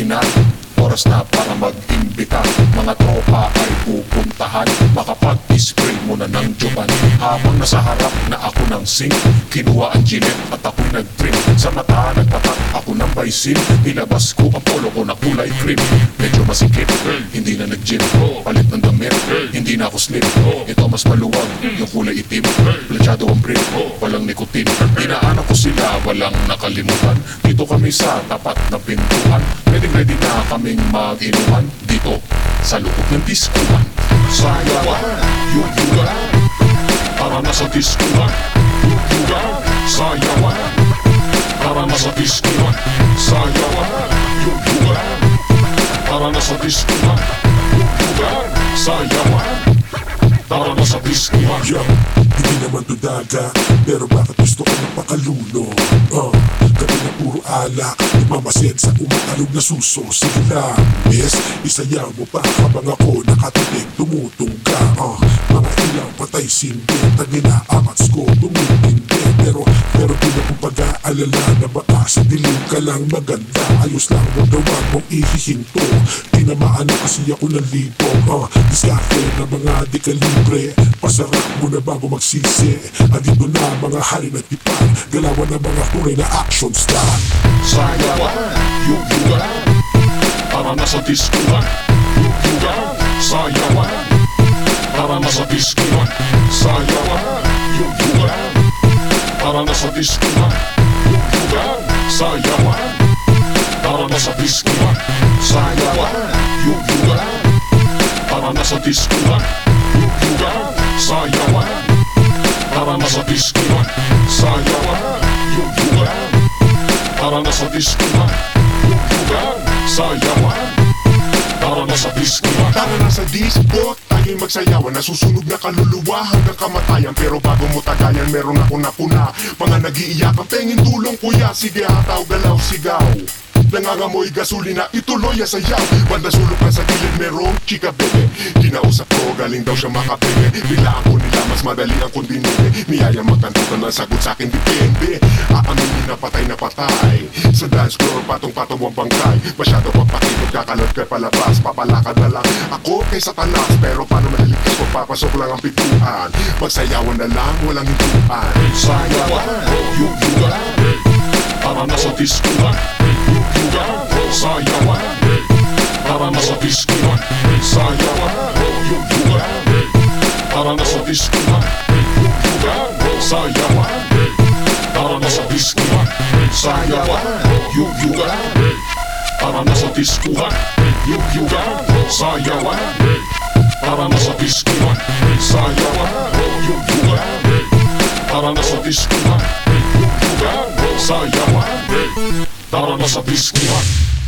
kainan. Oras na para mag-imbita, mga tropa ay pupuntahan. Makapag-spray muna ng joban. Habang nasa harap na ako ng sink, kinuha ang gilet at ako'y nag-trim. Sa mata nagpatak ako ng baisin, nilabas ko ang polo ko na kulay cream. Medyo masikip, hindi na nag-gym. Palit ng damit, hindi na ako slim. Ito mas maluwag, yung kulay itim. Platyado ang brick, walang nikotin. Dinaanan ko sila, walang nakalimutan. Dito kami sa tapat na pintuan. Ready na kaming mag-inuman dito sa loob ng diskuhan. Sayawan, yugyugan, para na sa diskuhan. Yugyugan, sayawan, para na sa diskuhan. Sayawan, yugyugan, para na sa diskuhan. Yugyugan, sayawan, para na sa diskuhan. Hindi naman to daga, pero bakit gusto ko napakaluno? Kami na puro alak, nagmamasid sa umakalog na suso. Sige lang, miss, isayaw mo pa habang ako nakatitig tumutungga. Mga ilang patay sindi, tangina amats ko tumutindi. Pero di na kong pag-aalala na baka sa dilim ka lang maganda. Ayos lang, wag mong ihihinto. Tinamaan na kasi ako ng libo. Diskarte na mga di kalibre, pasarap mo na bago magsisi. Andito na mga hari na tipar, galawan na mga tunay na action star. Sayawan, yugyugan, para na sa diskuhan. Yugyugan, sayawan, para na sa diskuhan. Sayawan, yugyugan, para na sa diskuhan. Yugyugan, sayawan, para na sa diskuhan. Sayawan, yugyugan, para na sa diskuhan. Yugyugan, sayawan, para na sa diskuhan. Sayawan, yugyugan, para na sa diskuhan. Yugyugan, sayawan, para na sa diskuhan. Tara na sa disco, tayo'y magsayawan. Nasusunog na kaluluwa hanggang kamatayan. Pero bago mo tagayan, meron ako napuna. Mga nag-iiyakan, pengin tulong kuya. Sige hataw, galaw, sigaw. Nangangamoy gasolina, ituloy ang sayaw. Banda sulok na sa gilid, merong chika bebe. Kinausap ko, galing daw siya makapenge. Bilaan ko nila, mas madali ang kundinete. Niyaya magkantutan na sagot sa'kin, depende. Aaminin na patay. Sa dance floor, patong-patong ang bangkay. Masyado papakipot, kakalot ka palabas. Papalakad na lang ako kay Satanas. Pero paano maliligtas ko, papasok lang ang pituan. Magsayawan na lang, walang hintuan. Sayawan, yugyugan, para na sa diskuhan. Yugyugan, sayawan, para na sa diskuhan. Sayawan, yugyugan, para na sa diskuhan. Yugyugan, sayawan, para na sa diskuhan. Sayawan, yugyugan, para na sa diskuhan. Yugyugan, sayawan, para na sa diskuhan. Sayawan, yugyugan, para na sa diskuhan. Yugyugan, sayawan, para na sa diskuhan.